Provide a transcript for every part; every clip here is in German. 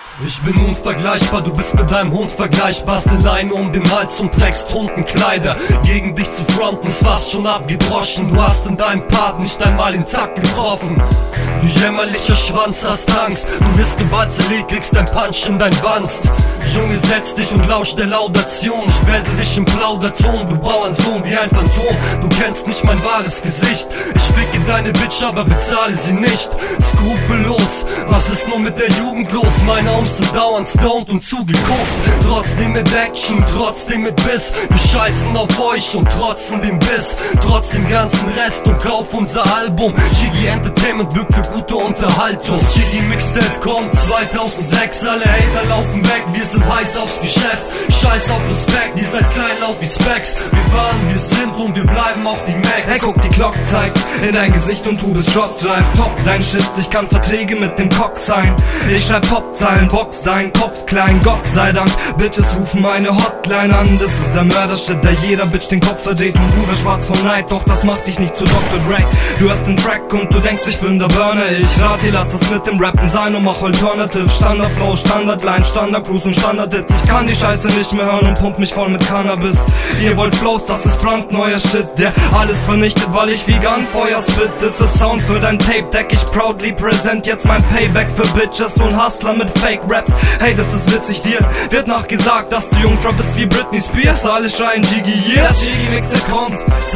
Ich bin unvergleichbar, du bist mit deinem Hund vergleichbar. Hast eine Leine um den Hals und trägst Hundenkleider. Gegen dich zu fronten ist fast schon abgedroschen. Du hast in deinem Part nicht einmal den Takt getroffen. Du jämmerlicher Schwanz, hast Angst. Du wirst sobald zerlegt, kriegst dein Punch in dein Wanst. Junge, setz dich und lausch der Laudation. Ich melde dich im Plauderton, du Bauernsohn wie ein Phantom. Du kennst nicht mein wahres Gesicht. Ich ficke deine Bitch, aber bezahle sie nicht. Skrupellos, was ist nur mit der Jugend los? Meine Homies sind dauernd stoned und zugekokst. Trotzdem mit Action, trotzdem mit Biss. Wir scheißen auf euch und trotzen dem Biss. Trotz dem ganzen Rest und kauf unser Album. Jiggy Entertainment bückt für gute Unterhaltung. Das Jiggy Mixtape kommt 2006. Alle Hater laufen weg, wir sind heiß aufs Geschäft. Scheiß auf Respekt, ihr seid klein laut wie Specs. Wir waren, wir sind und wir bleiben auf die Max. Hey, guck, die Glock zeigt in dein Gesicht und du bist Shot Drive. Top dein Shit, ich kann Verträge mit dem Cock sein. Ich schreib Popzeilen, box deinen Kopf klein. Gott sei Dank, Bitches rufen meine Hotline an. Das ist der Mörder-Shit, der jeder Bitch den Kopf verdreht. Und du wirst schwarz vom Neid, doch das macht dich nicht zu Dr. Dre. Du hast den Track und du denkst, ich bin der Burner. Ich rate dir, lass das mit dem Rappen sein und mach Alternative. Standardflow, Standardline, Standardcruise und Standardhits. Ich kann die Scheiße nicht mehr hören und pump mich voll mit Cannabis. Ihr wollt Flows, das ist brandneuer Shit, der alles vernichtet, weil ich vegan Feuer spit. Das ist Sound für dein Tape-Deck, ich proudly present jetzt mein Payback für Bitches und Hustler mit Fake-Raps. Hey, das ist witzig, dir wird nachgesagt, dass du Jungfrau bist wie Britney Spears. Alle schreien Jiggy, yeah. Das Jiggy Mixtape kommt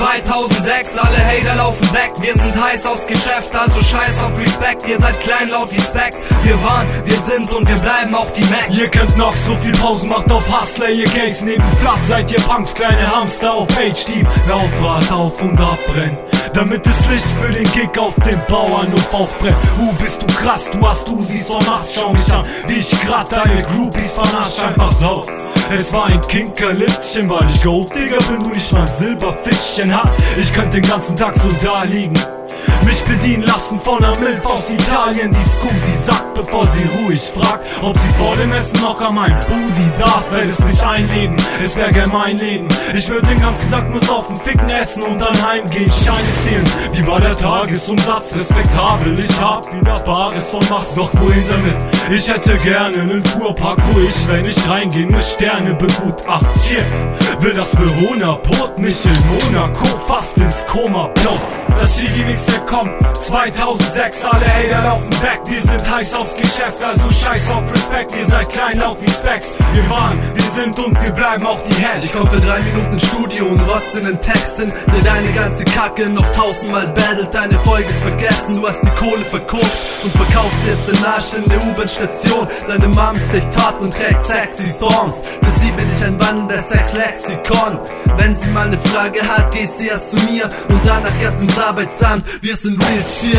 2006, alle Hater laufen weg. Wir sind heiß aufs Geschäft, also scheiß auf Respekt. Ihr seid klein laut wie Specs. Wir waren, wir sind und wir bleiben auch die Max. Ihr könnt noch so viel Pausen, macht auf Hustler, ihr Gays neben Flat. Seid ihr Punks, kleine Hamster auf HD. Laufrad auf und abbrennen, damit das Licht für den Kick auf dem Bauernhof aufbrennt. Bist du krass, du hast Usis und machst, schau mich an, wie ich grad deine Groupies vernascht, einfach so. Es war ein Kinkerlitzchen, weil ich Gold, Digga, bin du nicht mal Silberfischchen, ha? Ich könnte den ganzen Tag so da liegen, mich bedienen lassen von einer Milf aus Italien, die Scusi sagt, bevor sie ruhig fragt, ob sie vor dem Essen noch an mein Booty darf. Wär es nicht ein Leben, es wär gern mein Leben. Ich würd den ganzen Tag nur saufen, ficken, essen und dann heimgehen, Scheine zählen. Wie war der Tagesumsatz? Respektabel, ich hab wieder Bares und mach's doch wohin damit. Ich hätte gerne einen Fuhrpark, wo ich, wenn ich reingehe, nur Sterne begutacht. Shit, will das Verona, Port mich in Monaco fast ins Koma plot. Das Jiggy Mixtape kommt 2006, alle Hater laufen weg. Wir sind heiß aufs Geschäft, also scheiß auf Respekt. Ihr seid klein laut wie Specs. Wir waren, wir sind und wir bleiben auch die Heads. Ich komm für 3 Minuten ins Studio und rotz in den Texten, der deine ganze Kacke noch 1000-mal battelt. Deine Folge ist vergessen, du hast die Kohle verkokst und verkaufst jetzt den Arsch in der U-Bahn-Station. Deine Mom ist echt hart und trägt sexy Thorns. Für sie bin ich ein wandelnder Sex-Lexikon. Wenn sie mal eine Frage hat, geht sie erst zu mir und danach erst ins Arbeitsamt. Wir sind real shit.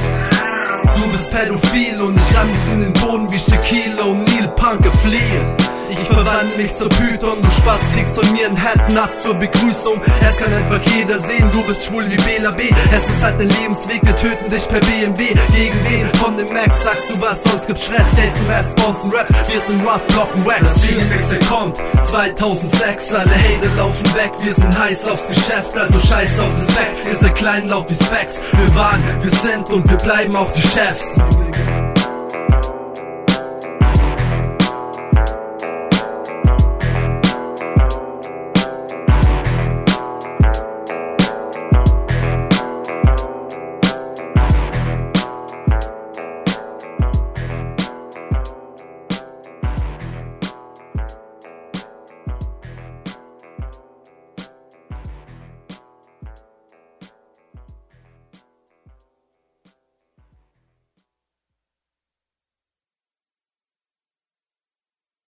Du bist pädophil und ich ramm dich in den Boden wie Shaquille O'Neal, Punker fliehe. Ich verwandle mich zur Python, du Spaß kriegst von mir ein Headnut zur Begrüßung. Es kann einfach jeder sehen, du bist schwul wie Bela B. Es ist halt dein Lebensweg, wir töten dich per BMW. Gegen wen von dem Max sagst du was, sonst gibt's Stress. Stell zum Response Rap, wir sind rough, blocken Wax. Das Jiggy Mixtape kommt 2006, alle Hater laufen weg. Wir sind heiß aufs Geschäft, also scheiß auf Respekt. Ihr seid klein laut wie Specs. Wir waren, wir sind und wir bleiben auch die Chefs.